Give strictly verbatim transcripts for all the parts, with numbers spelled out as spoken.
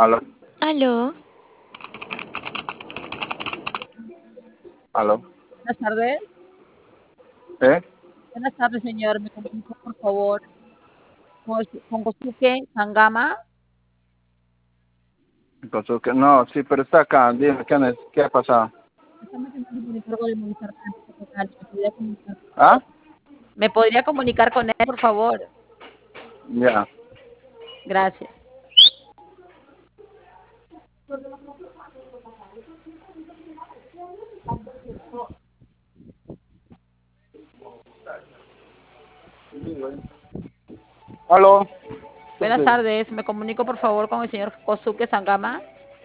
Aló, Aló, aló. Buenas tardes. ¿Eh? Buenas tardes, señor. Me comunico, por favor, con con Kosuke Sangama. Entonces, que no, sí, pero está acá. Dime, ¿qué, ne- qué ha pasado? Estamos llamando por encargo de Movistar Nacional. ¿Me podría comunicar, por ¿Ah? favor? ¿Me podría comunicar con él, por favor? Ya. Gracias. Aló. Buenas tardes. Me comunico, por favor, con el señor Kosuke Sangama.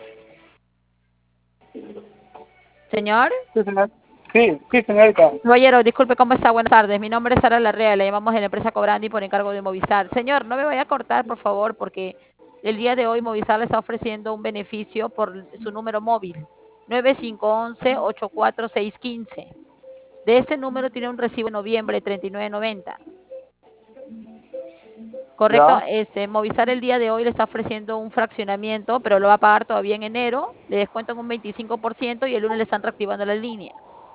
Señor. Sí, señor. Sí, sí, señorita. Caballero, disculpe, ¿cómo está? Buenas tardes. Mi nombre es Sara Larrea. Le llamamos de la empresa Cobrandi por encargo de Movistar. Señor, no me vaya a cortar, por favor, porque el día de hoy Movistar le está ofreciendo un beneficio por su número móvil. nueve cinco once, ocho cuatro seis quince. De este número tiene un recibo en noviembre treinta y nueve noventa. Correcto, Ya. este, Movistar el día de hoy le está ofreciendo un fraccionamiento, pero lo va a pagar todavía en enero. Le descuentan un veinticinco por ciento y el lunes le están reactivando la línea.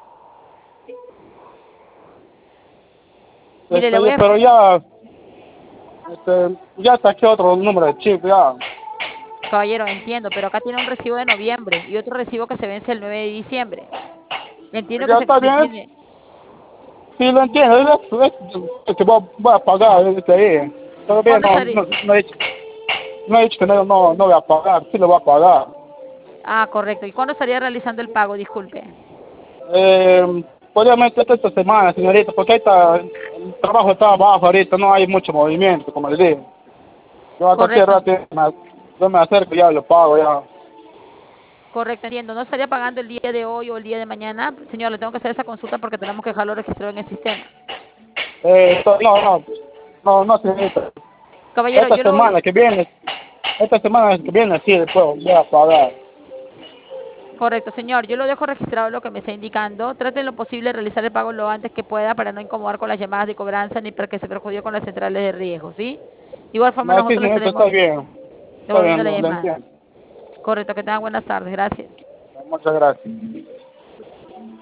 Mire, le voy Este, a... pero ya, este, ya saqué otro número de chip, ya. Caballero, entiendo, pero acá tiene un recibo de noviembre y otro recibo que se vence el nueve de diciembre. Entiendo que Ya se está le bien. tiene... Sí, lo entiendo. Es, es, es que voy, voy a pagar este ahí. Todavía ¿Cuándo no, estaría? no, no he dicho, no he dicho que no, no, no voy a pagar. Sí lo voy a pagar. Ah, correcto. ¿Y cuándo estaría realizando el pago? Disculpe. Eh, podría meter esta semana, señorita, porque ahorita el trabajo está abajo ahorita, no hay mucho movimiento, como le digo. Yo hasta aquí Correcto, rato me, yo me acerco y ya lo pago ya. correcto, entiendo. ¿No estaría pagando el día de hoy o el día de mañana? Señor, le tengo que hacer esa consulta porque tenemos que dejarlo registrado en el sistema. Eh, esto- no, no, no, no, señorita. Caballero, Esta yo lo voy... semana que viene, esta semana que viene sí, después voy a pagar. Correcto, señor. Yo lo dejo registrado lo que me está indicando. Trate lo posible de realizar el pago lo antes que pueda para no incomodar con las llamadas de cobranza ni para que se perjudique con las centrales de riesgo, ¿sí? De igual forma, No, sí, nosotros le señorita, está estaremos bien. Está devolviendo bien, la lo, lo llamada. entiendo. Correcto, que tengan buenas tardes. Gracias. Muchas gracias.